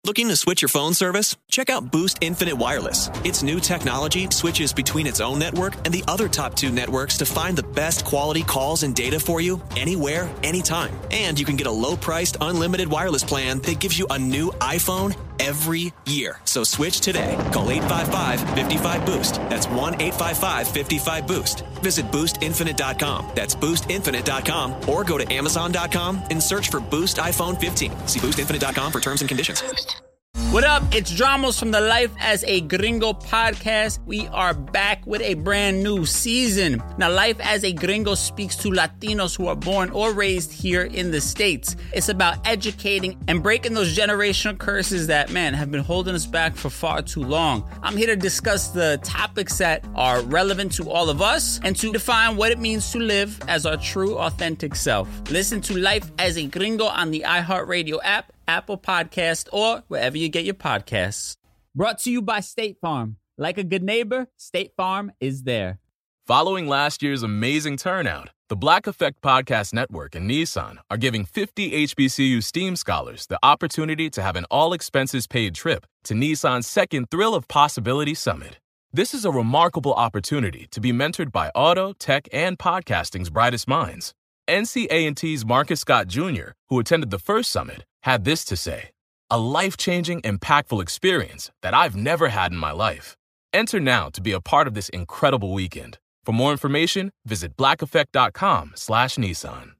Looking to switch your phone service? Check out Boost Infinite Wireless. Its new technology switches between its own network and the other top 2 networks to find the best quality calls and data for you anywhere, anytime. And you can get a low-priced, unlimited wireless plan that gives you a new iPhone every year. So switch today. Call 855-55-BOOST. That's 1-855-55-BOOST. Visit boostinfinite.com. That's boostinfinite.com. Or go to amazon.com and search for Boost iPhone 15. See boostinfinite.com for terms and conditions. What up? It's Dramos from the Life as a Gringo podcast. We are back with a brand new season. Now, Life as a Gringo speaks to Latinos who are born or raised here in the States. It's about educating and breaking those generational curses that, man, have been holding us back for far too long. I'm here to discuss the topics that are relevant to all of us and to define what it means to live as our true, authentic self. Listen to Life as a Gringo on the iHeartRadio app, Apple Podcast, or wherever you get your podcasts. Brought to you by State Farm. Like a good neighbor, State Farm is there. Following last year's amazing turnout, the Black Effect Podcast Network and Nissan are giving 50 HBCU STEAM scholars the opportunity to have an all-expenses-paid trip to Nissan's second Thrill of Possibility Summit. This is a remarkable opportunity to be mentored by auto, tech, and podcasting's brightest minds. NCA&T's Marcus Scott Jr., who attended the first summit, had this to say: "A life-changing, impactful experience that I've never had in my life." Enter now to be a part of this incredible weekend. For more information, visit blackeffect.com/Nissan.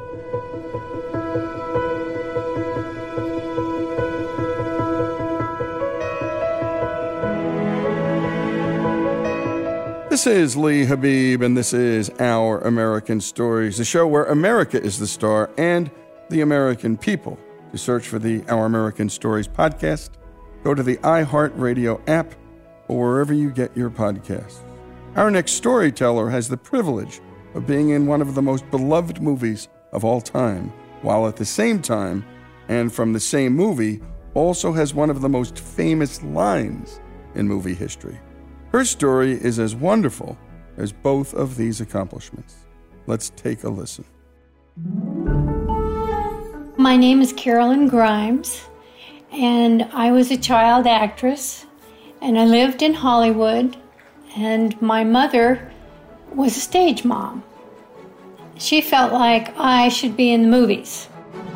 This is Lee Habib, and this is Our American Stories, the show where America is the star and the American people. To search for the Our American Stories podcast, go to the iHeartRadio app or wherever you get your podcasts. Our next storyteller has the privilege of being in one of the most beloved movies of all time, while at the same time, and from the same movie, also has one of the most famous lines in movie history. Her story is as wonderful as both of these accomplishments. Let's take a listen. My name is Carolyn Grimes, and I was a child actress, and I lived in Hollywood, and my mother was a stage mom. She felt like I should be in the movies.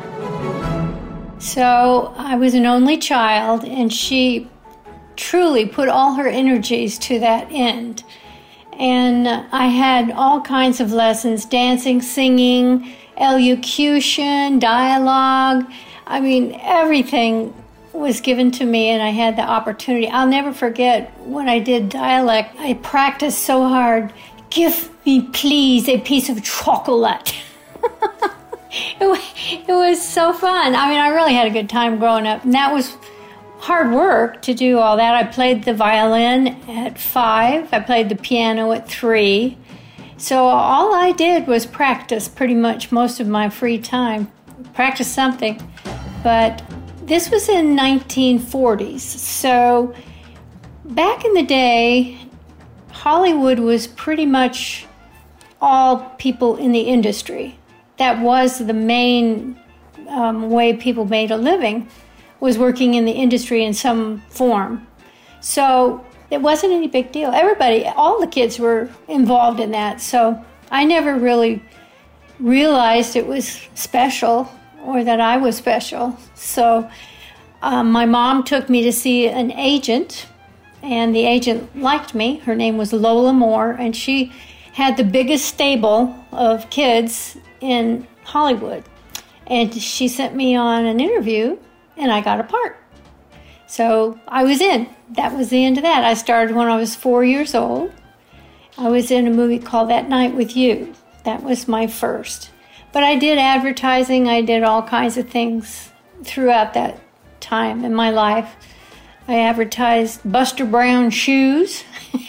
So I was an only child, and she truly put all her energies to that end. And I had all kinds of lessons: dancing, singing, elocution, dialogue. I mean, everything was given to me, and I had the opportunity. I'll never forget when I did dialect. I practiced so hard. "Give me, please, a piece of chocolate." It was so fun. I mean, I really had a good time growing up, and that was hard work to do all that. I played the violin at 5. I played the piano at 3. So all I did was practice pretty much most of my free time. Practice something. But this was in 1940s. So back in the day, Hollywood was pretty much all people in the industry. That was the main way people made a living, was working in the industry in some form. So it wasn't any big deal. Everybody, all the kids were involved in that. So I never really realized it was special or that I was special. So my mom took me to see an agent, and the agent liked me. Her name was Lola Moore, and she had the biggest stable of kids in Hollywood. And she sent me on an interview, and I got a part. So I was in. That was the end of that. I started when I was 4 years old. I was in a movie called That Night with You. That was my first. But I did advertising. I did all kinds of things throughout that time in my life. I advertised Buster Brown shoes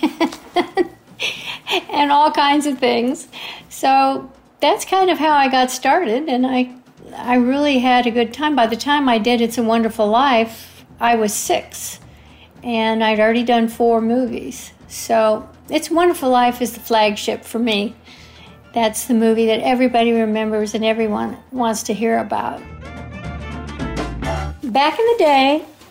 and all kinds of things. So that's kind of how I got started, and I really had a good time. By the time I did It's a Wonderful Life, I was 6, and I'd already done 4 movies. So It's a Wonderful Life is the flagship for me. That's the movie that everybody remembers and everyone wants to hear about. Back in the day,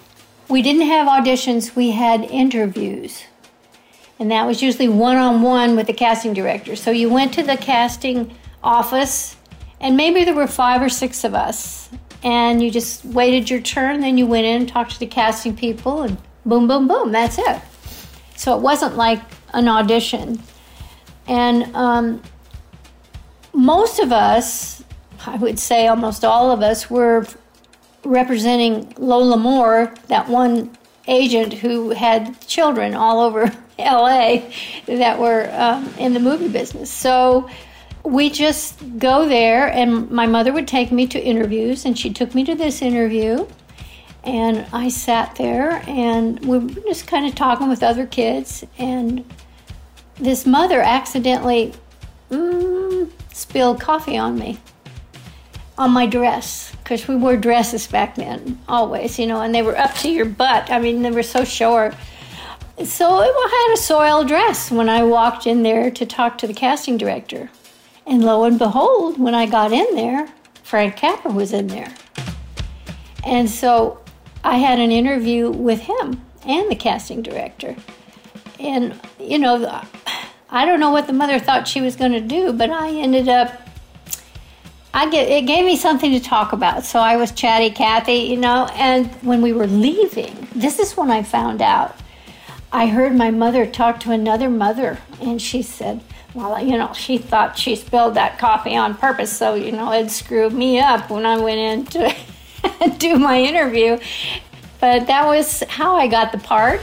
we didn't have auditions, we had interviews. And that was usually one-on-one with the casting director. So you went to the casting office, and maybe there were 5 or 6 of us. And you just waited your turn, then you went in and talked to the casting people, and boom, boom, boom, that's it. So it wasn't like an audition. And most of us, I would say almost all of us, were representing Lola Moore, that one agent who had children all over LA that were in the movie business. So we just go there, and my mother would take me to interviews, and she took me to this interview, and I sat there, and we were just kind of talking with other kids, and this mother accidentally spilled coffee on me, on my dress, because we wore dresses back then, always, and they were up to your butt. I mean, they were so short. So I had a soiled dress when I walked in there to talk to the casting director. And lo and behold, when I got in there, Frank Capra was in there. And so I had an interview with him and the casting director. And, I don't know what the mother thought she was going to do, but I ended up, it gave me something to talk about. So I was chatty Cathy, and when we were leaving, this is when I found out. I heard my mother talk to another mother, and she said, well, she thought she spilled that coffee on purpose, so, it screwed me up when I went in to do my interview. But that was how I got the part.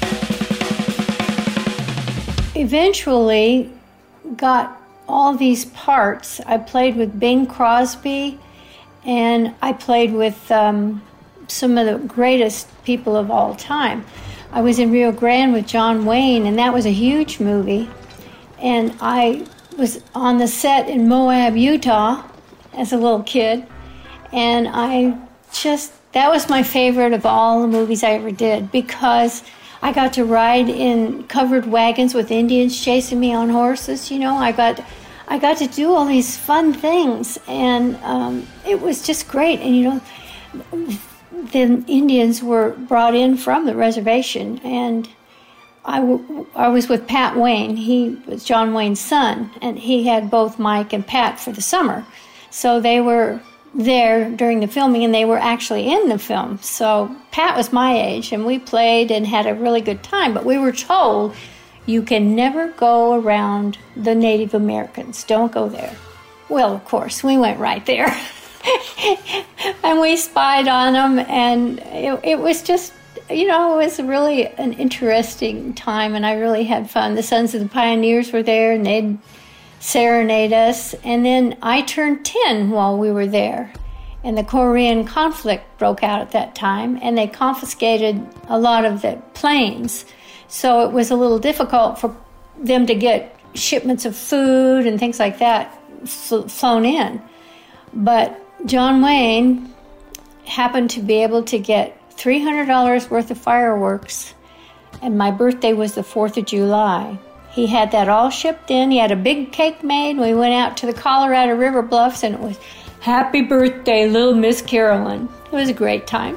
Eventually got all these parts. I played with Bing Crosby, and I played with some of the greatest people of all time. I was in Rio Grande with John Wayne, and that was a huge movie. And I was on the set in Moab, Utah, as a little kid. And that was my favorite of all the movies I ever did, because I got to ride in covered wagons with Indians chasing me on horses. I got to do all these fun things, and it was just great. And the Indians were brought in from the reservation, and I was with Pat Wayne. He was John Wayne's son, and he had both Mike and Pat for the summer. So they were there during the filming, and they were actually in the film. So Pat was my age, and we played and had a really good time, but we were told, you can never go around the Native Americans. Don't go there. Well, of course, we went right there. And we spied on them, and it was just, it was really an interesting time, and I really had fun. The Sons of the Pioneers were there, and they'd serenade us. And then I turned 10 while we were there, and the Korean conflict broke out at that time, and they confiscated a lot of the planes. So it was a little difficult for them to get shipments of food and things like that flown in. But John Wayne happened to be able to get $300 worth of fireworks, and my birthday was the 4th of July. He had that all shipped in. He had a big cake made. We went out to the Colorado River Bluffs, and it was, happy birthday, little Miss Carolyn. It was a great time.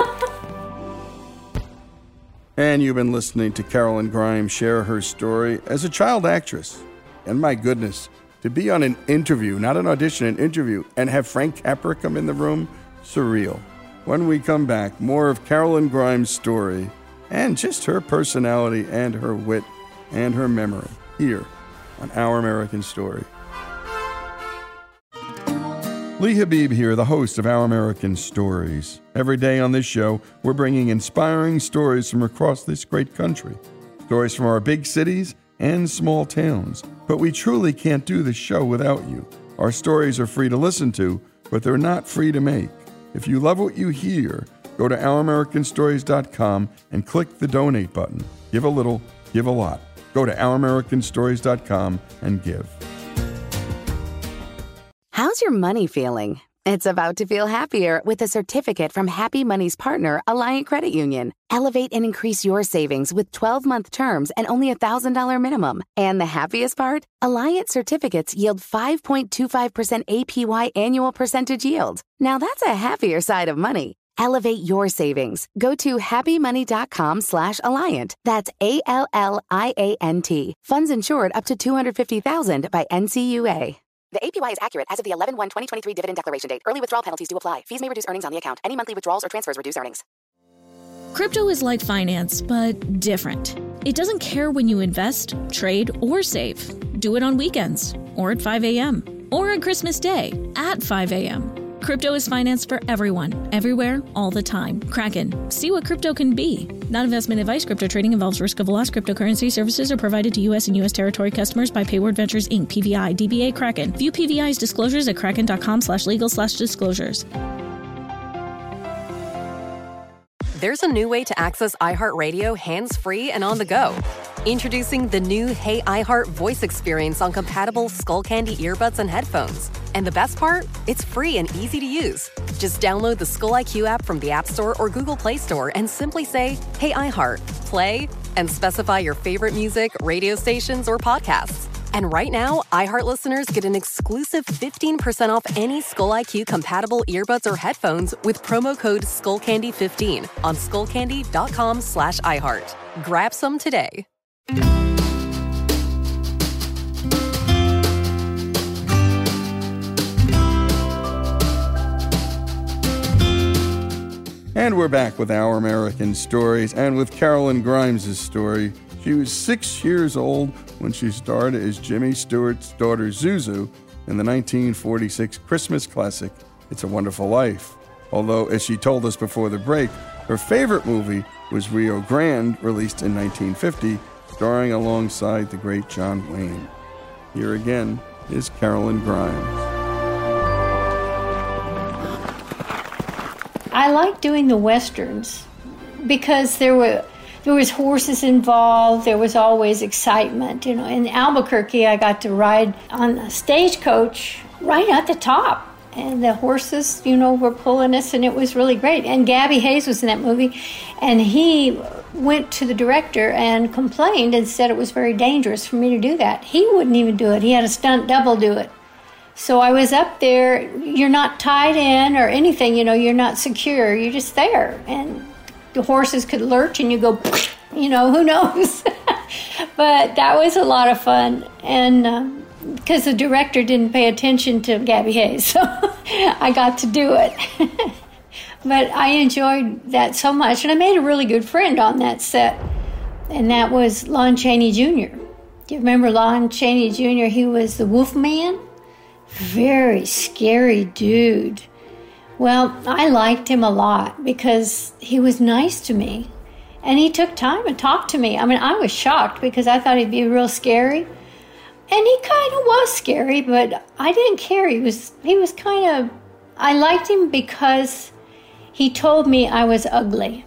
And you've been listening to Carolyn Grimes share her story as a child actress. And my goodness, to be on an interview, not an audition, an interview, and have Frank Capra come in the room, surreal. When we come back, more of Carolyn Grimes' story and just her personality and her wit and her memory here on Our American Story. Lee Habib here, the host of Our American Stories. Every day on this show, we're bringing inspiring stories from across this great country. Stories from our big cities and small towns. But we truly can't do the show without you. Our stories are free to listen to, but they're not free to make. If you love what you hear, go to OurAmericanStories.com and click the donate button. Give a little, give a lot. Go to OurAmericanStories.com and give. How's your money feeling? It's about to feel happier with a certificate from Happy Money's partner, Alliant Credit Union. Elevate and increase your savings with 12-month terms and only $1,000 minimum. And the happiest part? Alliant certificates yield 5.25% APY annual percentage yield. Now that's a happier side of money. Elevate your savings. Go to happymoney.com/Alliant. That's ALLIANT. Funds insured up to $250,000 by NCUA. The APY is accurate as of the 11/1/2023 dividend declaration date. Early withdrawal penalties do apply. Fees may reduce earnings on the account. Any monthly withdrawals or transfers reduce earnings. Crypto is like finance, but different. It doesn't care when you invest, trade, or save. Do it on weekends, or at 5 a.m., or on Christmas Day at 5 a.m. Crypto is finance for everyone, everywhere, all the time. Kraken. See what crypto can be. Not investment advice. Crypto trading involves risk of loss. Cryptocurrency services are provided to U.S. and U.S. territory customers by Payward Ventures, Inc., PVI, DBA Kraken. View PVI's disclosures at kraken.com/legal/disclosures. There's a new way to access iHeartRadio hands-free and on the go. Introducing the new Hey iHeart voice experience on compatible Skullcandy earbuds and headphones. And the best part? It's free and easy to use. Just download the Skull IQ app from the App Store or Google Play Store and simply say, Hey iHeart, play, and specify your favorite music, radio stations, or podcasts. And right now, iHeart listeners get an exclusive 15% off any Skull IQ compatible earbuds or headphones with promo code Skullcandy15 on skullcandy.com/iHeart. Grab some today. And we're back with Our American Stories and with Carolyn Grimes' story. She was 6 years old when she starred as Jimmy Stewart's daughter Zuzu in the 1946 Christmas classic, It's a Wonderful Life. Although, as she told us before the break, her favorite movie was Rio Grande, released in 1950, starring alongside the great John Wayne. Here again is Carolyn Grimes. I like doing the Westerns because there was horses involved. There was always excitement. You know, in Albuquerque, I got to ride on a stagecoach right at the top. And the horses, were pulling us, and it was really great. And Gabby Hayes was in that movie, and he went to the director and complained and said it was very dangerous for me to do that. He wouldn't even do it. He had a stunt double do it. So I was up there. You're not tied in or anything, you're not secure. You're just there. And the horses could lurch and you go, who knows? But that was a lot of fun. And because the director didn't pay attention to Gabby Hayes, so I got to do it. But I enjoyed that so much. And I made a really good friend on that set. And that was Lon Chaney Jr. Do you remember Lon Chaney Jr.? He was the Wolf Man. Very scary dude. Well, I liked him a lot because he was nice to me. And he took time and talked to me. I mean, I was shocked because I thought he'd be real scary. And he kind of was scary, but I didn't care. He was kind of... I liked him because he told me I was ugly.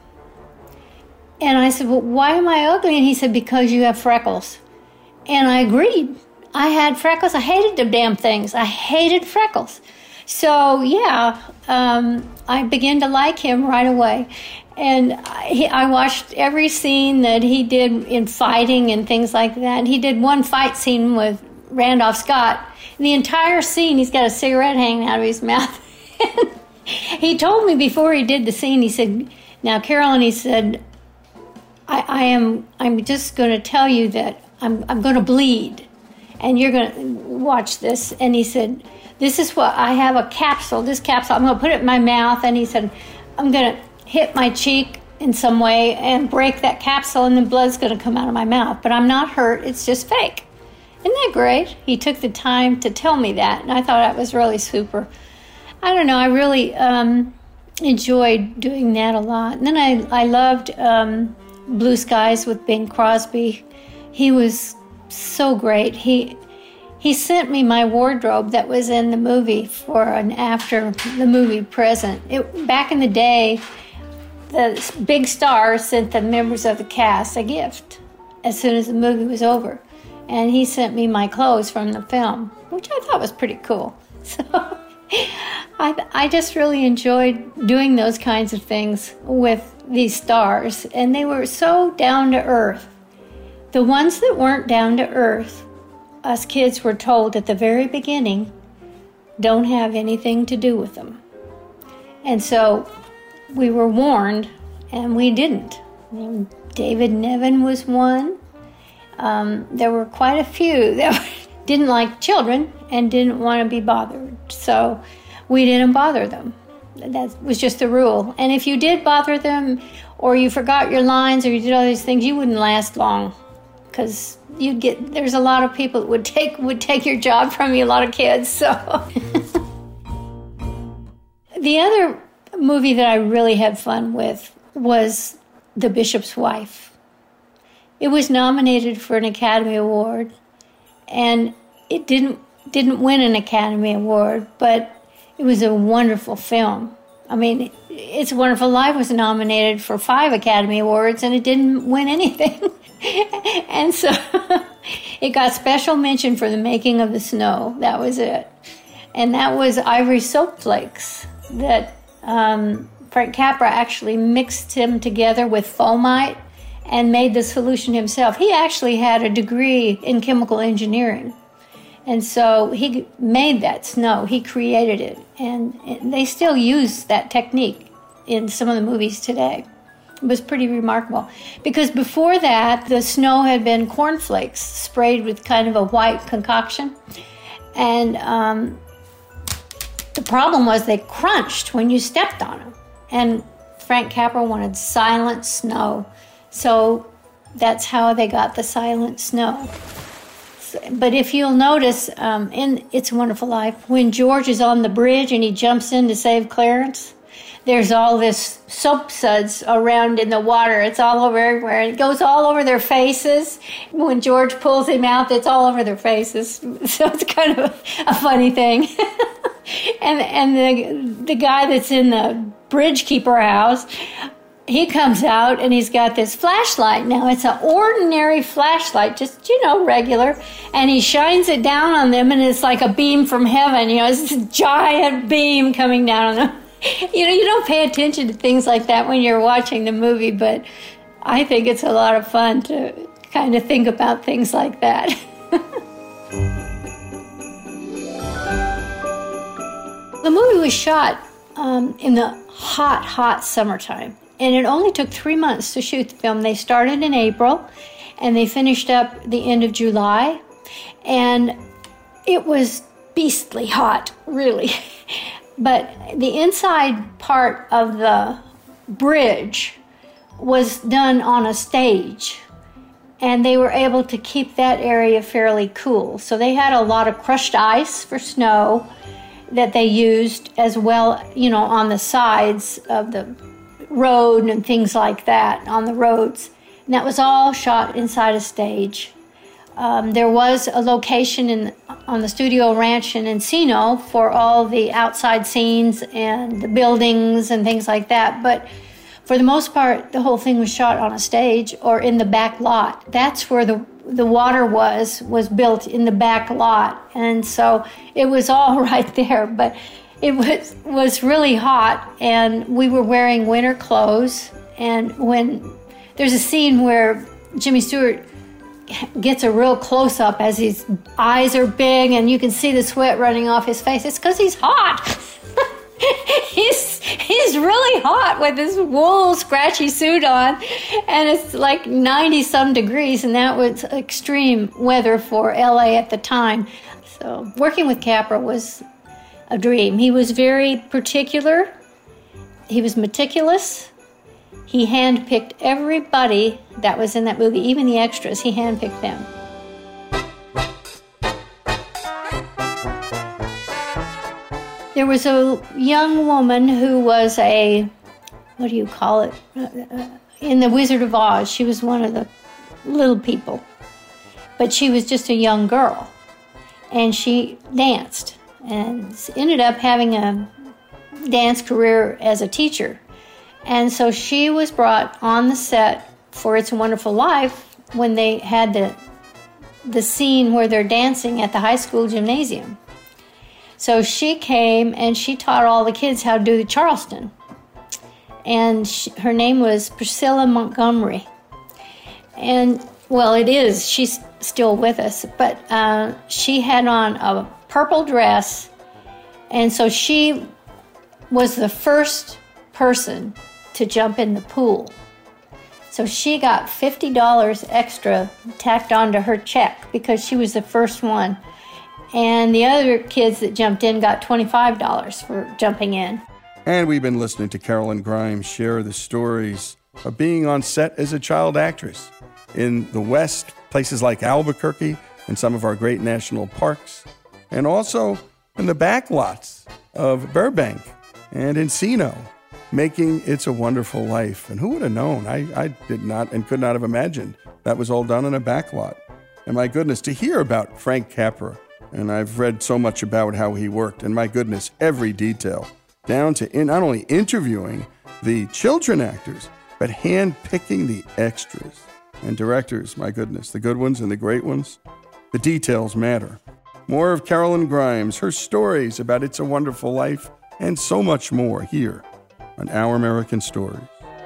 And I said, well, why am I ugly? And he said, because you have freckles. And I agreed. I had freckles. I hated the damn things. I hated freckles. So, yeah, I began to like him right away. And I watched every scene that he did in fighting and things like that. And he did one fight scene with Randolph Scott. And the entire scene, he's got a cigarette hanging out of his mouth. He told me before he did the scene, he said, now, Carolyn, he said, I'm just going to tell you that I'm going to bleed. And you're going to watch this. And he said, this is what, I have a capsule, this capsule, I'm going to put it in my mouth. And he said, I'm going to hit my cheek in some way and break that capsule, and the blood's going to come out of my mouth. But I'm not hurt, it's just fake. Isn't that great? He took the time to tell me that, and I thought that was really super. I don't know, I really enjoyed doing that a lot. And then I loved Blue Skies with Bing Crosby. He was so great. He sent me my wardrobe that was in the movie for an after the movie present. Back in the day, the big stars sent the members of the cast a gift as soon as the movie was over. And he sent me my clothes from the film, which I thought was pretty cool. So I just really enjoyed doing those kinds of things with these stars. And they were so down to earth. The ones that weren't down to earth, us kids were told at the very beginning, don't have anything to do with them. And so we were warned, and we didn't. David Niven was one. There were quite a few that didn't like children and didn't want to be bothered. So we didn't bother them. That was just the rule. And if you did bother them, or you forgot your lines, or you did all these things, you wouldn't last long, because there's a lot of people that would take your job from you, a lot of kids. So the other movie that I really had fun with was The Bishop's Wife. It was nominated for an Academy Award, and it didn't win an Academy Award, but it was a wonderful film. I mean, It's a Wonderful Life was nominated for 5 Academy Awards, and it didn't win anything. And so it got special mention for The Making of the Snow. That was it. And that was ivory soap flakes that Frank Capra actually mixed them together with fomite and made the solution himself. He actually had a degree in chemical engineering. And so he made that snow. He created it. And they still use that technique in some of the movies today. It was pretty remarkable. Because before that, the snow had been cornflakes sprayed with kind of a white concoction. And the problem was they crunched when you stepped on them. And Frank Capra wanted silent snow. So that's how they got the silent snow. But if you'll notice in It's a Wonderful Life, when George is on the bridge and he jumps in to save Clarence, there's all this soap suds around in the water. It's all over everywhere. It goes all over their faces. When George pulls him out, it's all over their faces. So it's kind of a funny thing. and the guy that's in the bridge keeper house, he comes out and he's got this flashlight. Now, it's an ordinary flashlight, just, regular. And he shines it down on them, and it's like a beam from heaven. It's this giant beam coming down on them. You don't pay attention to things like that when you're watching the movie, but I think it's a lot of fun to kind of think about things like that. The movie was shot in the hot summertime. And it only took 3 months to shoot the film. They started in April, and they finished up the end of July. And it was beastly hot, really. But the inside part of the bridge was done on a stage. And they were able to keep that area fairly cool. So they had a lot of crushed ice for snow that they used as well, on the sides of the road and things like that on the roads. And that was all shot inside a stage. There was a location on the Studio Ranch in Encino for all the outside scenes and the buildings and things like that. But for the most part, the whole thing was shot on a stage or in the back lot. That's where the water was built in the back lot. And so it was all right there. But it was really hot, and we were wearing winter clothes. And when there's a scene where Jimmy Stewart gets a real close-up as his eyes are big and you can see the sweat running off his face, it's because he's hot. He's really hot with this wool scratchy suit on, and it's like 90-some degrees, and that was extreme weather for LA at the time. So working with Capra was a dream. He was very particular. He was meticulous. He handpicked everybody that was in that movie, even the extras. He handpicked them. There was a young woman who was in the Wizard of Oz. She was one of the little people. But she was just a young girl. And she danced and ended up having a dance career as a teacher. And so she was brought on the set for It's a Wonderful Life when they had the scene where they're dancing at the high school gymnasium. So she came and she taught all the kids how to do the Charleston. And her name was Priscilla Montgomery. And, well, she's still with us, but she had on a purple dress. And so she was the first person to jump in the pool. So she got $50 extra tacked onto her check because she was the first one. And the other kids that jumped in got $25 for jumping in. And we've been listening to Carolyn Grimes share the stories of being on set as a child actress in the West, places like Albuquerque and some of our great national parks, and also in the backlots of Burbank and Encino, making It's a Wonderful Life. And who would have known? I did not and could not have imagined that was all done in a backlot. And my goodness, to hear about Frank Capra, and I've read so much about how he worked, and my goodness, every detail, down to not only interviewing the children actors, but hand-picking the extras and directors, my goodness, the good ones and the great ones. The details matter. More of Carolyn Grimes, her stories about It's a Wonderful Life, and so much more here on Our American Stories.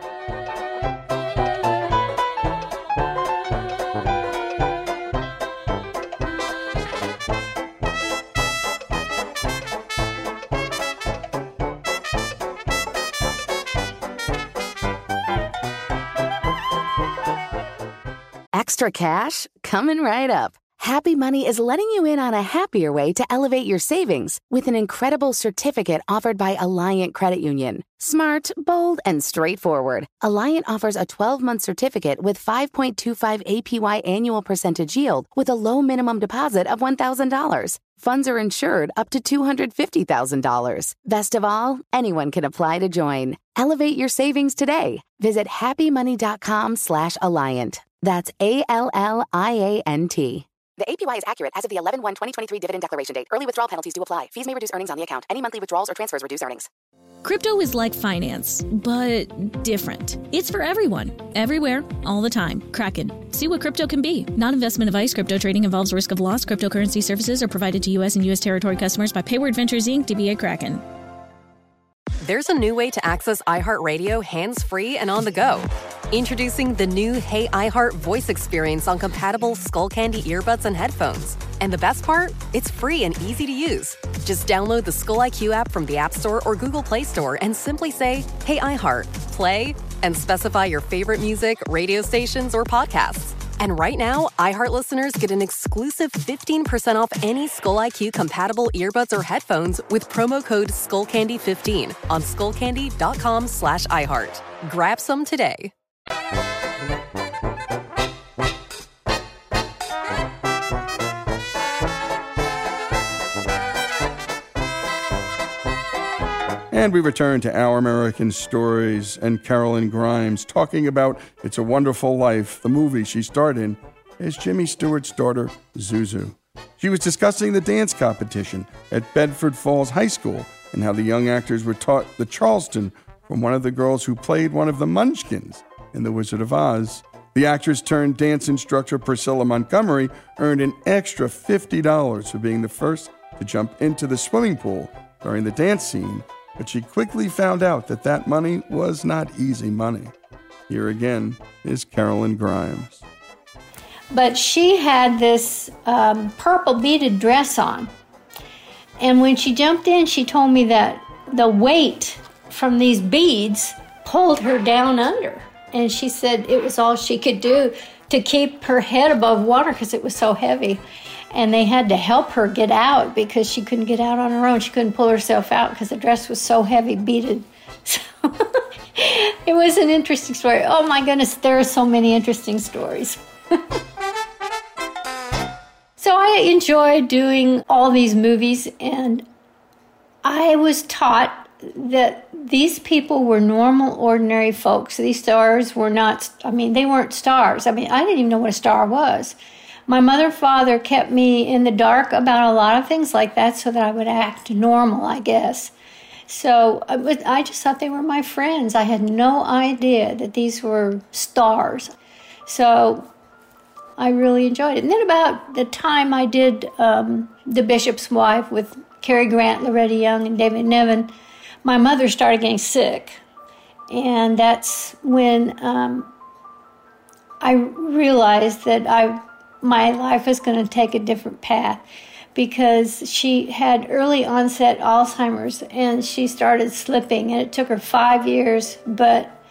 Extra cash? Coming right up. Happy Money is letting you in on a happier way to elevate your savings with an incredible certificate offered by Alliant Credit Union. Smart, bold, and straightforward. Alliant offers a 12-month certificate with 5.25 APY annual percentage yield with a low minimum deposit of $1,000. Funds are insured up to $250,000. Best of all, anyone can apply to join. Elevate your savings today. Visit happymoney.com/Alliant. That's ALLIANT. The APY is accurate as of the 11/1/2023 dividend declaration date. Early withdrawal penalties do apply. Fees may reduce earnings on the account. Any monthly withdrawals or transfers reduce earnings. Crypto is like finance, but different. It's for everyone, everywhere, all the time. Kraken. See what crypto can be. Non-investment advice. Crypto trading involves risk of loss. Cryptocurrency services are provided to U.S. and U.S. territory customers by Payward Ventures, Inc., DBA Kraken. There's a new way to access iHeartRadio hands-free and on the go. Introducing the new Hey iHeart voice experience on compatible Skullcandy earbuds and headphones. And the best part? It's free and easy to use. Just download the Skull IQ app from the App Store or Google Play Store and simply say, Hey iHeart, play, and specify your favorite music, radio stations, or podcasts. And right now, iHeart listeners get an exclusive 15% off any Skull IQ compatible earbuds or headphones with promo code Skullcandy15 on skullcandy.com/iHeart. Grab some today. And we return to Our American Stories and Carolyn Grimes talking about It's a Wonderful Life, the movie she starred in as Jimmy Stewart's daughter, Zuzu. She was discussing the dance competition at Bedford Falls High School and how the young actors were taught the Charleston from one of the girls who played one of the Munchkins in The Wizard of Oz. The actress turned dance instructor Priscilla Montgomery earned an extra $50 for being the first to jump into the swimming pool during the dance scene, but she quickly found out that that money was not easy money. Here again is Carolyn Grimes. But she had this purple beaded dress on. And when she jumped in, she told me that the weight from these beads pulled her down under. And she said it was all she could do to keep her head above water because it was so heavy. And they had to help her get out because she couldn't get out on her own. She couldn't pull herself out because the dress was so heavy, beaded. So it was an interesting story. Oh my goodness, there are so many interesting stories. So I enjoyed doing all these movies, and I was taught that these people were normal, ordinary folks. These stars were not, they weren't stars. I didn't even know what a star was. My mother and father kept me in the dark about a lot of things like that so that I would act normal, I guess. So I just thought they were my friends. I had no idea that these were stars. So I really enjoyed it. And then about the time I did The Bishop's Wife with Cary Grant, Loretta Young, and David Niven, my mother started getting sick. And that's when I realized that my life was going to take a different path, because she had early onset Alzheimer's and she started slipping, and it took her 5 years, but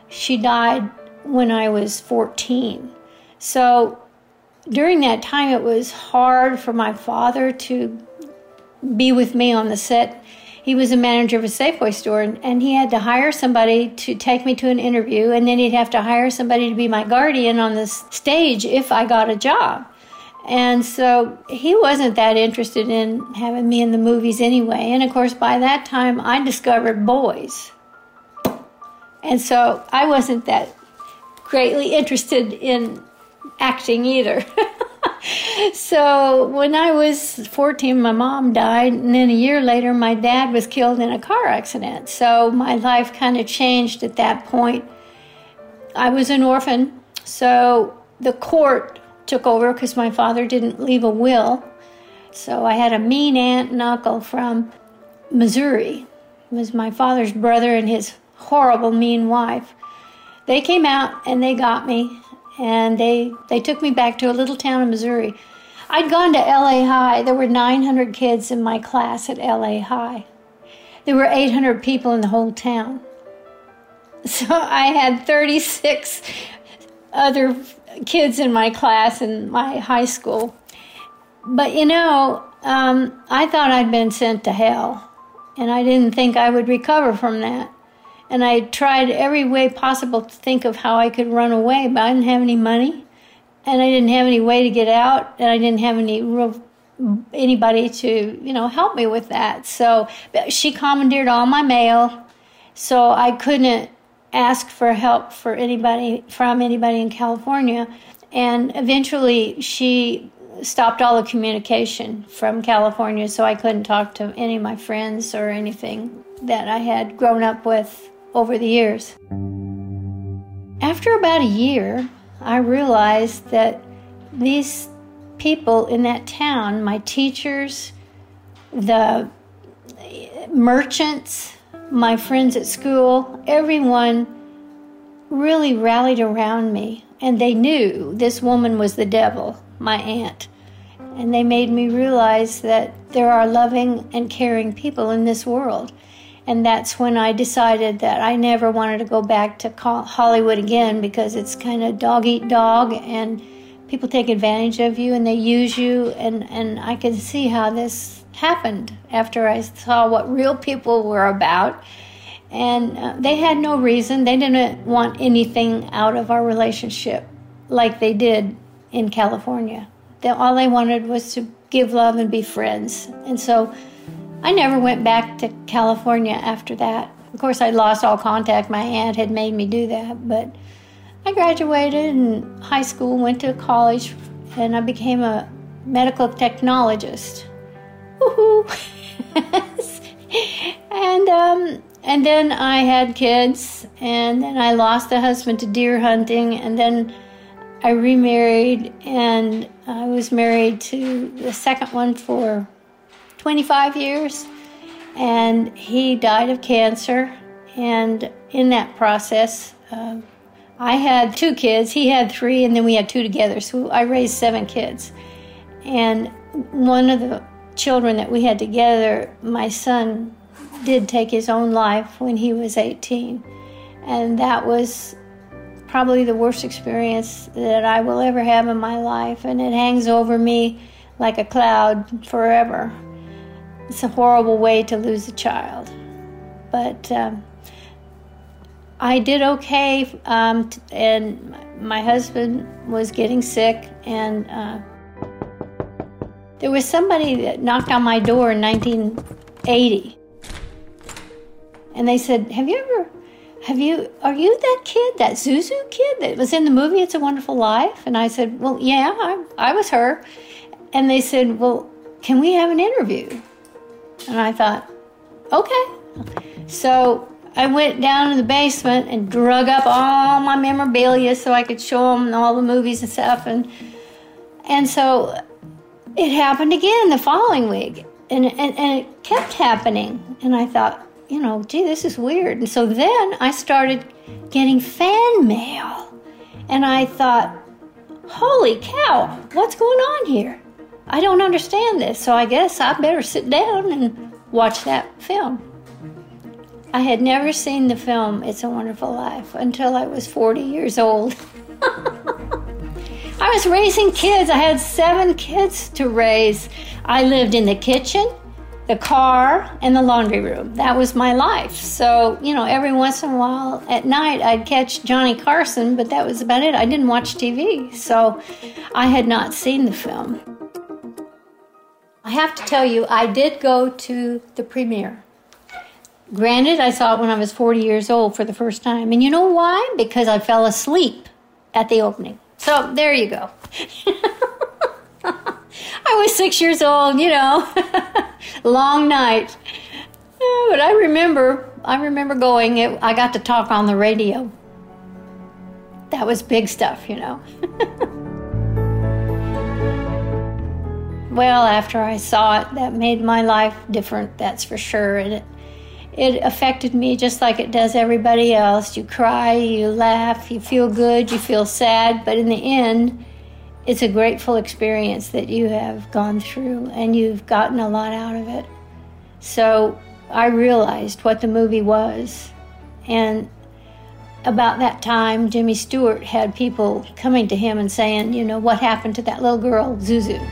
She died when I was 14. So during that time, it was hard for my father to be with me on the set. He was a manager of a Safeway store, and he had to hire somebody to take me to an interview, and then he'd have to hire somebody to be my guardian on the stage if I got a job. And so he wasn't that interested in having me in the movies anyway. And of course, by that time, I discovered boys. And so I wasn't that greatly interested in acting either. So when I was 14, my mom died, and then a year later, my dad was killed in a car accident. So my life kind of changed at that point. I was an orphan, so the court took over because my father didn't leave a will. So I had a mean aunt and uncle from Missouri. It was my father's brother and his horrible, mean wife. They came out and they got me, and they took me back to a little town in Missouri. I'd gone to LA High. There were 900 kids in my class at LA High. There were 800 people in the whole town. So I had 36 other kids in my class in my high school. But I thought I'd been sent to hell, and I didn't think I would recover from that. And I tried every way possible to think of how I could run away, but I didn't have any money, and I didn't have any way to get out, and I didn't have anybody to, help me with that. So she commandeered all my mail, so I couldn't ask for help from anybody in California. And eventually she stopped all the communication from California, so I couldn't talk to any of my friends or anything that I had grown up with over the years. After about a year, I realized that these people in that town, my teachers, the merchants, my friends at school, everyone really rallied around me, and they knew this woman was the devil, my aunt. And they made me realize that there are loving and caring people in this world. And that's when I decided that I never wanted to go back to Hollywood again, because it's kind of dog eat dog, and people take advantage of you and they use you. And I could see how this happened after I saw what real people were about. And they had no reason. They didn't want anything out of our relationship like they did in California. All they wanted was to give love and be friends. And so I never went back to California after that. Of course, I lost all contact. My aunt had made me do that. But I graduated in high school, went to college, and I became a medical technologist. Woohoo! And then I had kids, and then I lost a husband to deer hunting, and then I remarried, and I was married to the second one for 25 years, and he died of cancer. And in that process, I had 2 kids. He had 3, and then we had 2 together, so I raised 7 kids. And one of the children that we had together, my son did take his own life when he was 18. And that was probably the worst experience that I will ever have in my life, and it hangs over me like a cloud forever. It's a horrible way to lose a child. But I did okay, and my husband was getting sick, and there was somebody that knocked on my door in 1980. And they said, are you that kid, that Zuzu kid that was in the movie It's a Wonderful Life? And I said, well, yeah, I was her. And they said, well, can we have an interview? And I thought, okay. So I went down in the basement and drug up all my memorabilia so I could show them all the movies and stuff. And so it happened again the following week. And it kept happening. And I thought, gee, this is weird. And so then I started getting fan mail. And I thought, holy cow, what's going on here? I don't understand this. So I guess I better sit down and watch that film. I had never seen the film It's a Wonderful Life until I was 40 years old. I was raising kids. I had 7 kids to raise. I lived in the kitchen, the car, and the laundry room. That was my life. So, every once in a while at night I'd catch Johnny Carson, but that was about it. I didn't watch TV, so I had not seen the film. I have to tell you, I did go to the premiere. Granted, I saw it when I was 40 years old for the first time. And you know why? Because I fell asleep at the opening. So there you go. I was 6 years old, long night. But I remember going. I got to talk on the radio. That was big stuff, Well, after I saw it, that made my life different, that's for sure. And it affected me just like it does everybody else. You cry, you laugh, you feel good, you feel sad, but in the end, it's a grateful experience that you have gone through, and you've gotten a lot out of it. So I realized what the movie was. And about that time, Jimmy Stewart had people coming to him and saying, what happened to that little girl, Zuzu?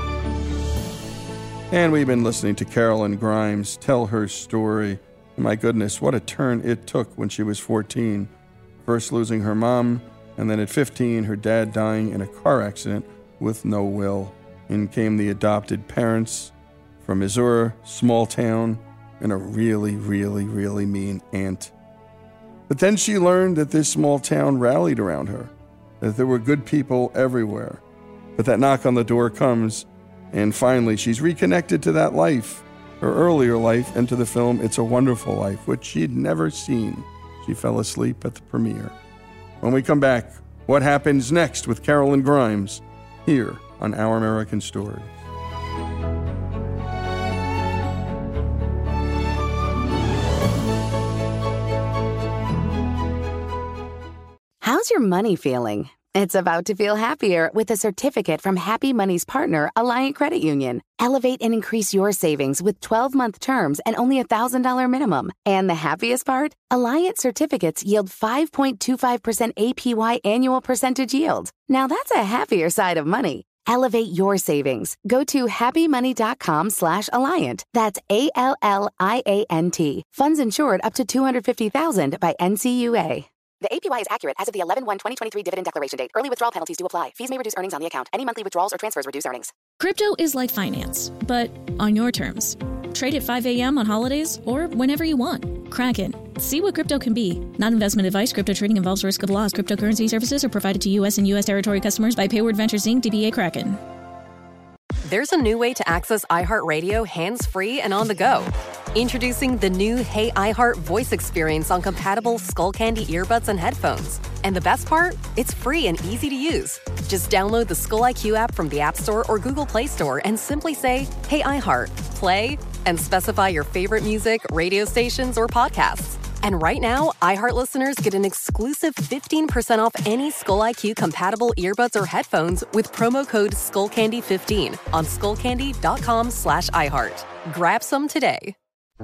And we've been listening to Carolyn Grimes tell her story. My goodness, what a turn it took when she was 14. First losing her mom, and then at 15, her dad dying in a car accident with no will. In came the adopted parents from Missouri, small town, and a really, really, really mean aunt. But then she learned that this small town rallied around her, that there were good people everywhere. But that knock on the door comes, and finally she's reconnected to that life, her earlier life, and to the film It's a Wonderful Life, which she'd never seen. She fell asleep at the premiere. When we come back, what happens next with Carolyn Grimes here on Our American Stories. How's your money feeling? It's about to feel happier with a certificate from Happy Money's partner, Alliant Credit Union. Elevate and increase your savings with 12-month terms and only $1,000 minimum. And the happiest part? Alliant certificates yield 5.25% APY annual percentage yield. Now that's a happier side of money. Elevate your savings. Go to happymoney.com/Alliant. That's ALLIANT. Funds insured up to $250,000 by NCUA. The APY is accurate as of the 11/1/2023 dividend declaration date. Early withdrawal penalties do apply. Fees may reduce earnings on the account. Any monthly withdrawals or transfers reduce earnings. Crypto is like finance, but on your terms. Trade at 5 a.m. on holidays or whenever you want. Kraken. See what crypto can be. Not investment advice. Crypto trading involves risk of loss. Cryptocurrency services are provided to U.S. and U.S. territory customers by Payward Ventures Inc. DBA Kraken. There's a new way to access iHeartRadio hands-free and on the go. Introducing the new Hey iHeart voice experience on compatible Skullcandy earbuds and headphones. And the best part? It's free and easy to use. Just download the Skull IQ app from the App Store or Google Play Store and simply say, Hey iHeart, play, and specify your favorite music, radio stations, or podcasts. And right now, iHeart listeners get an exclusive 15% off any Skull IQ compatible earbuds or headphones with promo code Skullcandy15 on skullcandy.com/iHeart. Grab some today.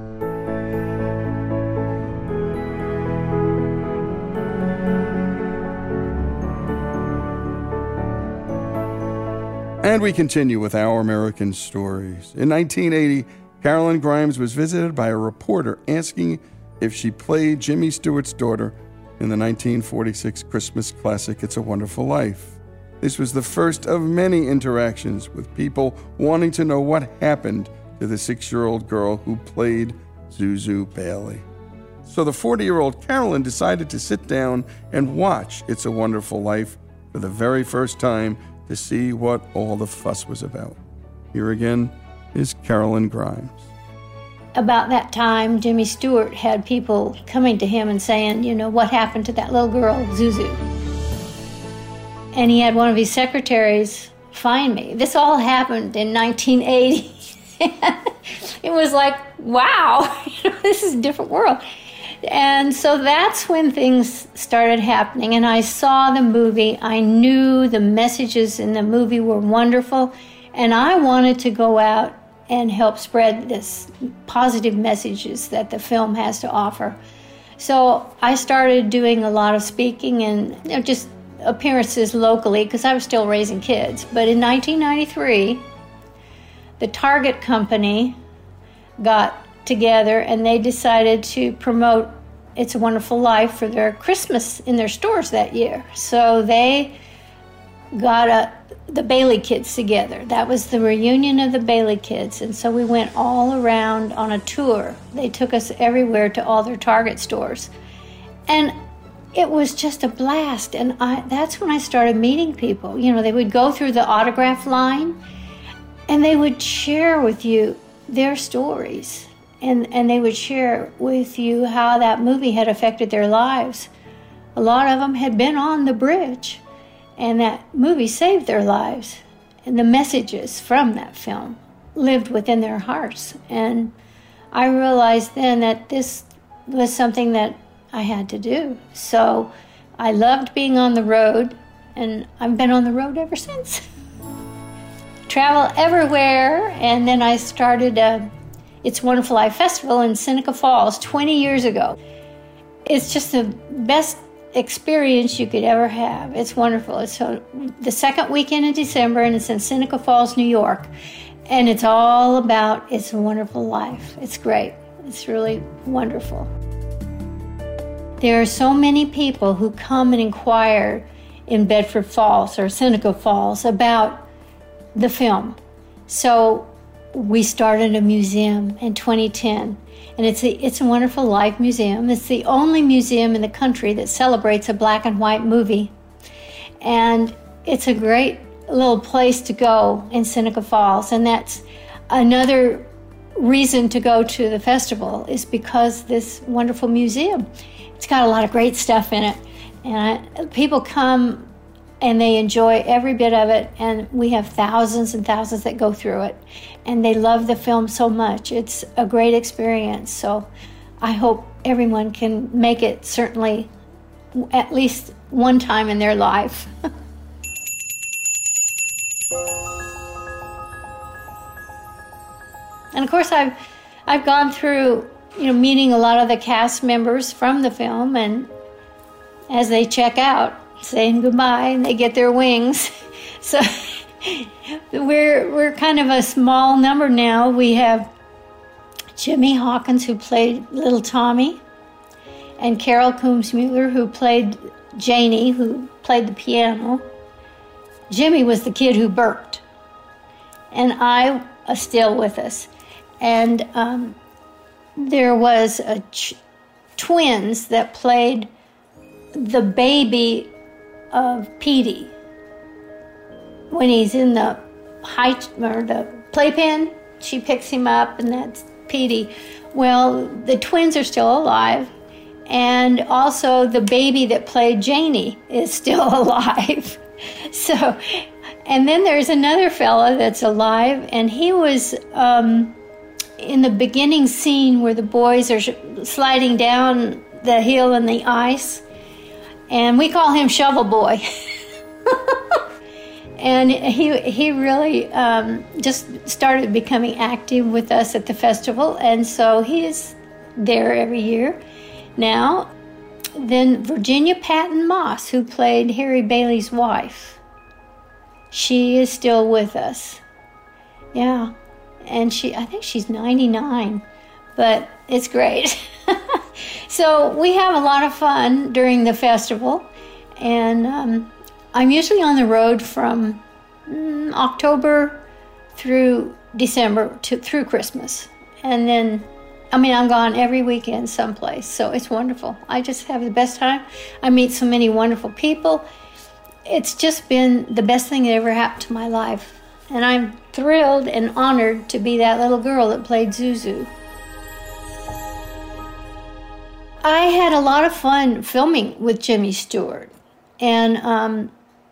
And we continue with Our American Stories. In 1980, Carolyn Grimes was visited by a reporter asking if she played Jimmy Stewart's daughter in the 1946 Christmas classic, It's a Wonderful Life. This was the first of many interactions with people wanting to know what happened to the 6-year-old girl who played Zuzu Bailey. So the 40-year-old Carolyn decided to sit down and watch It's a Wonderful Life for the very first time to see what all the fuss was about. Here again is Carolyn Grimes. About that time, Jimmy Stewart had people coming to him and saying, what happened to that little girl, Zuzu? And he had one of his secretaries find me. This all happened in 1980. It was like, wow, this is a different world. And so that's when things started happening. And I saw the movie. I knew the messages in the movie were wonderful. And I wanted to go out and help spread this positive messages that the film has to offer. So I started doing a lot of speaking and just appearances locally because I was still raising kids. But in 1993, the Target company got together and they decided to promote It's a Wonderful Life for their Christmas in their stores that year. So they got the Bailey kids together. That was the reunion of the Bailey kids. And so we went all around on a tour. They took us everywhere to all their Target stores. And it was just a blast. And that's when I started meeting people. You know, they would go through the autograph line and they would share with you their stories. And they would share with you how that movie had affected their lives. A lot of them had been on the bridge. And that movie saved their lives. And the messages from that film lived within their hearts. And I realized then that this was something that I had to do. So I loved being on the road, and I've been on the road ever since. Travel everywhere, and then I started It's Wonderful Life Festival in Seneca Falls 20 years ago. It's just the best experience you could ever have. It's wonderful. It's the second weekend in December, and it's in Seneca Falls, New York. And it's all about It's a Wonderful Life. It's great. It's really wonderful. There are so many people who come and inquire in Bedford Falls or Seneca Falls about the film. So we started a museum in 2010. And it's a Wonderful Life Museum. It's the only museum in the country that celebrates a black and white movie. And it's a great little place to go in Seneca Falls. And that's another reason to go to the festival, is because this wonderful museum. It's got a lot of great stuff in it. And people come and they enjoy every bit of it. And we have thousands and thousands that go through it. And they love the film so much. It's a great experience. So I hope everyone can make it, certainly at least one time in their life. And of course I've gone through, meeting a lot of the cast members from the film, and as they check out, saying goodbye and they get their wings. So we're kind of a small number now. We have Jimmy Hawkins, who played Little Tommy, and Carol Coombs-Mueller, who played Janie, who played the piano. Jimmy was the kid who burped, and I was still with us. And there was twins that played the baby of Petey. When he's in the playpen, she picks him up, and that's Petey. Well, the twins are still alive, and also the baby that played Janie is still alive. So, and then there's another fella that's alive, and he was in the beginning scene where the boys are sliding down the hill in the ice, and we call him Shovel Boy. And he really just started becoming active with us at the festival, and so he is there every year now. Then Virginia Patton Moss, who played Harry Bailey's wife, she is still with us. Yeah, and I think she's 99, but it's great. So we have a lot of fun during the festival, and I'm usually on the road from October through December through Christmas. And then, I'm gone every weekend someplace, so it's wonderful. I just have the best time. I meet so many wonderful people. It's just been the best thing that ever happened to my life. And I'm thrilled and honored to be that little girl that played Zuzu. I had a lot of fun filming with Jimmy Stewart. And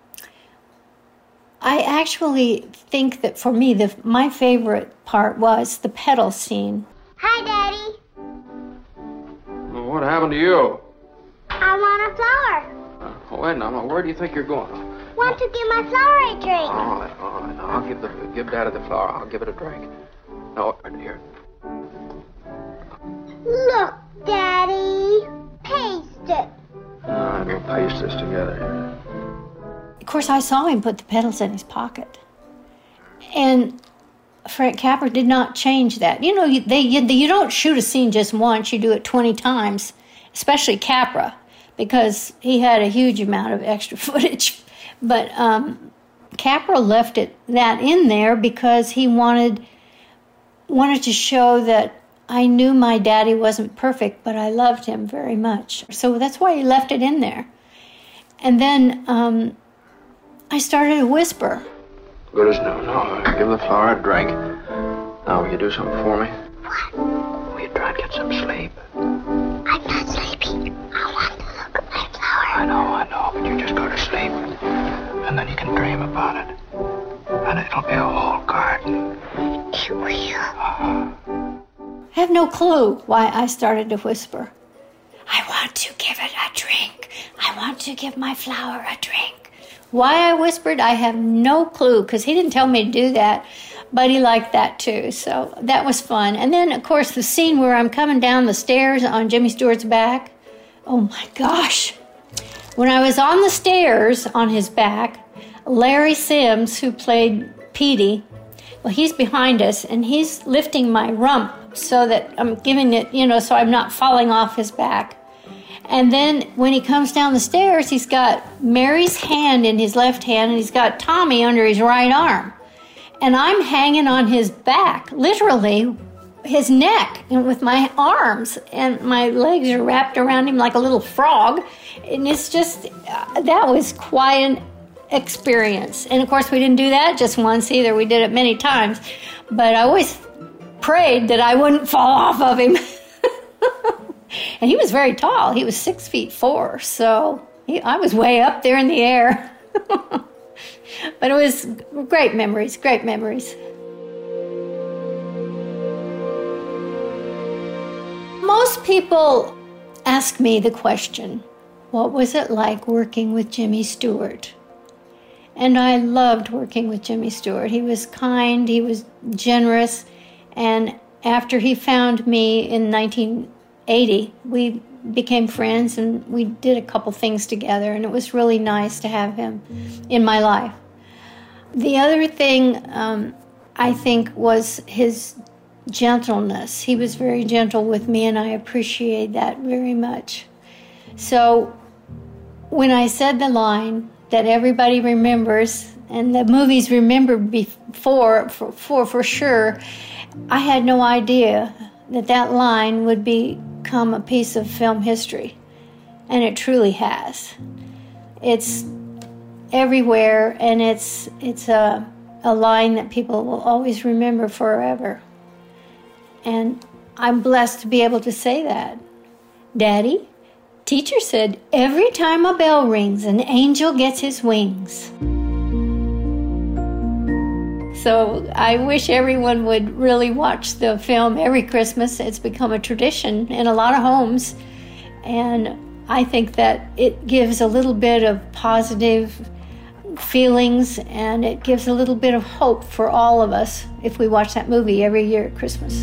I actually think that for me, my favorite part was the pedal scene. Hi, Daddy. Well, what happened to you? I want a flower. Wait, now, where do you think you're going? Want to give my flower a drink. All right. I'll give Daddy the flower. I'll give it a drink. No, right here. Look, Daddy. Paste it. We'll paste this together. Of course, I saw him put the pedals in his pocket. And Frank Capra did not change that. You know, you don't shoot a scene just once. You do it 20 times, especially Capra, because he had a huge amount of extra footage. But Capra left that in there because he wanted to show that I knew my daddy wasn't perfect, but I loved him very much. So that's why he left it in there. And then I started to whisper. Good as new. No, give the flower a drink. Now, will you do something for me? What? Will you try and get some sleep? I'm not sleepy. I want to look at my flower. I know, but you just go to sleep. And then you can dream about it. And it'll be a whole garden. It will. I have no clue why I started to whisper. I want to give it a drink. I want to give my flower a drink. Why I whispered, I have no clue, because he didn't tell me to do that, but he liked that too, so that was fun. And then, of course, the scene where I'm coming down the stairs on Jimmy Stewart's back, oh my gosh. When I was on the stairs on his back, Larry Sims, who played Petey, well, he's behind us, and he's lifting my rump so that I'm giving it, so I'm not falling off his back. And then when he comes down the stairs, he's got Mary's hand in his left hand, and he's got Tommy under his right arm. And I'm hanging on his back, literally his neck, and with my arms, and my legs are wrapped around him like a little frog. And it's just, that was quite an experience. And of course, we didn't do that just once either. We did it many times. But I always prayed that I wouldn't fall off of him. And he was very tall. He was 6'4", so I was way up there in the air. But it was great memories, great memories. Most people ask me the question, what was it like working with Jimmy Stewart? And I loved working with Jimmy Stewart. He was kind, he was generous, and after he found me in 1980, we became friends and we did a couple things together, and it was really nice to have him in my life. The other thing I think was his gentleness. He was very gentle with me, and I appreciate that very much. So when I said the line that everybody remembers, and the movies remembered before for sure, I had no idea that line would become a piece of film history, and it truly has. It's everywhere, and it's a line that people will always remember forever. And I'm blessed to be able to say that. Daddy, teacher said, every time a bell rings, an angel gets his wings. So I wish everyone would really watch the film every Christmas. It's become a tradition in a lot of homes. And I think that it gives a little bit of positive feelings, and it gives a little bit of hope for all of us if we watch that movie every year at Christmas.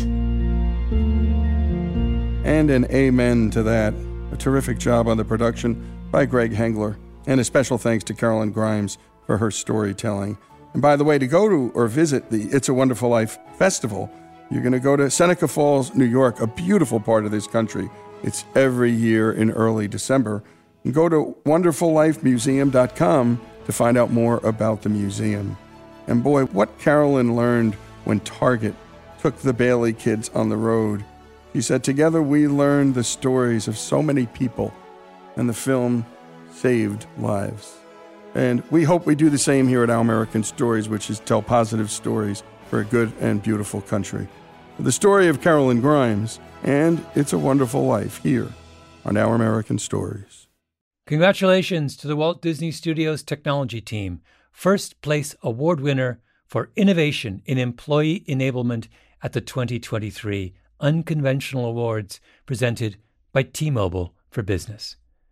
And an amen to that. A terrific job on the production by Greg Hengler. And a special thanks to Carolyn Grimes for her storytelling. And by the way, to go to or visit the It's a Wonderful Life Festival, you're going to go to Seneca Falls, New York, a beautiful part of this country. It's every year in early December. And go to wonderfullifemuseum.com to find out more about the museum. And boy, what Carolyn learned when Target took the Bailey kids on the road. She said, together we learned the stories of so many people, and the film saved lives. And we hope we do the same here at Our American Stories, which is tell positive stories for a good and beautiful country. The story of Carolyn Grimes and It's a Wonderful Life here on Our American Stories. Congratulations to the Walt Disney Studios technology team, first place award winner for innovation in employee enablement at the 2023 Unconventional Awards presented by T-Mobile for Business.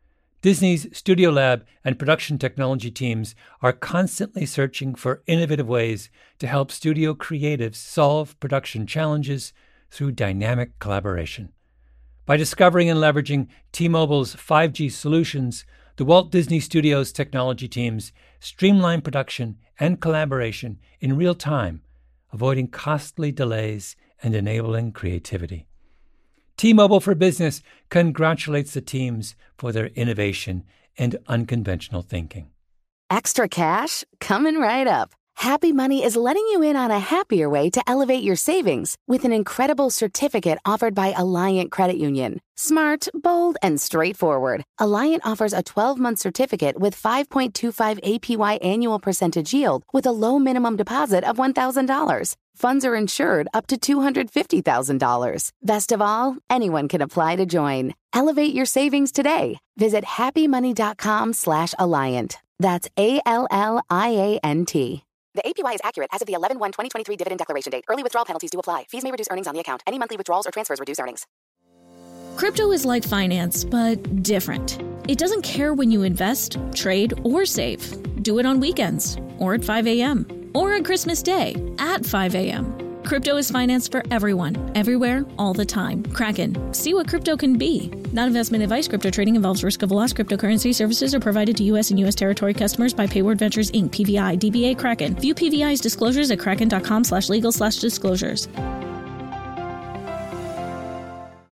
Disney's Studio Lab and production technology teams are constantly searching for innovative ways to help studio creatives solve production challenges through dynamic collaboration. By discovering and leveraging T-Mobile's 5G solutions, the Walt Disney Studios technology teams streamline production and collaboration in real time, avoiding costly delays and enabling creativity. T-Mobile for Business congratulates the teams for their innovation and unconventional thinking. Extra cash? Coming right up. Happy Money is letting you in on a happier way to elevate your savings with an incredible certificate offered by Alliant Credit Union. Smart, bold, and straightforward. Alliant offers a 12-month certificate with 5.25 APY annual percentage yield with a low minimum deposit of $1,000. Funds are insured up to $250,000. Best of all, anyone can apply to join. Elevate your savings today. Visit happymoney.com/Alliant. That's ALLIANT. The APY is accurate as of the 11/1/2023 dividend declaration date. Early withdrawal penalties do apply. Fees may reduce earnings on the account. Any monthly withdrawals or transfers reduce earnings. Crypto is like finance, but different. It doesn't care when you invest, trade, or save. Do it on weekends, or at 5 a.m., or on Christmas Day at 5 a.m. Crypto is finance for everyone, everywhere, all the time. Kraken. See what crypto can be. Not investment advice. Crypto trading involves risk of loss. Cryptocurrency services are provided to U.S. and U.S. territory customers by Payward Ventures, Inc., PVI, DBA Kraken. View PVI's disclosures at kraken.com/legal/disclosures.